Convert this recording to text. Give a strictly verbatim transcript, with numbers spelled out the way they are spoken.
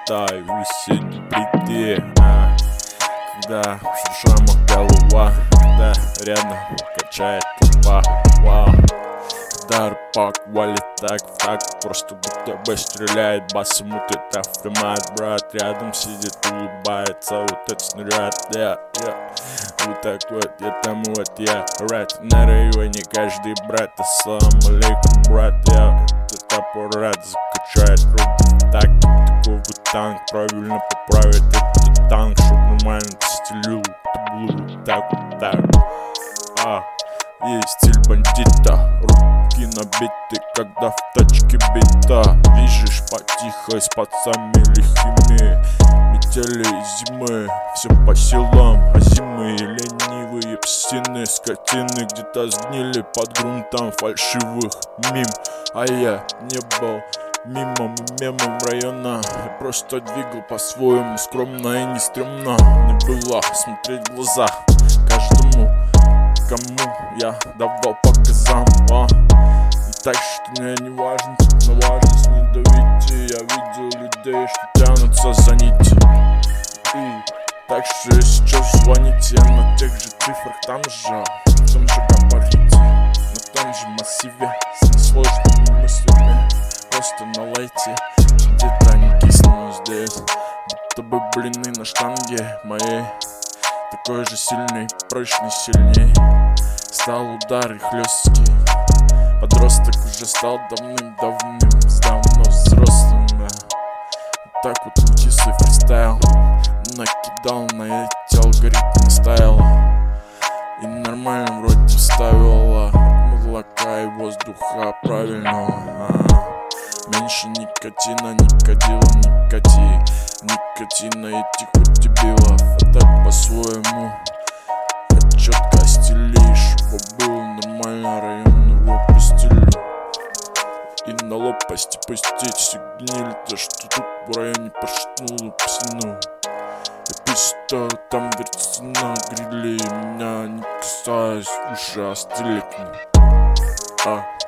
летаю в весенней плите, а, когда в шрамах голова, да, рядом качает толпа, вау. Да, рыбак валит так в так, просто будто бы стреляет басом, вот это автомат, брат. Рядом сидит, улыбается, вот этот снаряд, я, я. Вот так вот, я там вот я, рад. На районе каждый брат, ассалам алейкум, брат. Я, этот аппарат закачает руки, так, такой вот танк, правильно поправит этот танк, чтоб нормально стелил таблу, так вот так. А, есть стиль бандита, руки набиты, когда в тачке бита. Лежишь потихо с пацами лихими, метели зимы, все по селам, а зимы ленивые псины, скотины где-то сгнили под грунтом фальшивых мим. А я не был мимом и мемом района, я просто двигал по-своему, скромно и не стрёмно. Не было смотреть в глаза каждому, кому я давал по газам, а? И так что мне не важно, тут на важность не давите. Я видел людей, что тянутся за нити. И так что сейчас звоните на тех же цифрах, там же, в том же габарите, на том же массиве, с несложными мыслями. Просто на лайте, где-то не кисну здесь, будто бы блины на штанге моей. Такой же сильный, прочный, сильней. Стал удар и хлесткий. Подросток уже стал давным-давным, давно взрослым, да. Вот так вот чистый фристайл накидал на эти алгоритмы, ставил. И нормально вроде вставила от молока и воздуха правильного, а. Меньше никотина, никодила, никоти. Никотина этих вот дебилов, а так по-своему. А четко стилишь, его было нормально, район его постелю. И на лопасти пустить все гнили, то что тут в районе пошатнуло псину. И пусть что там верцена грили, меня не касаясь, уши остыли к ним. А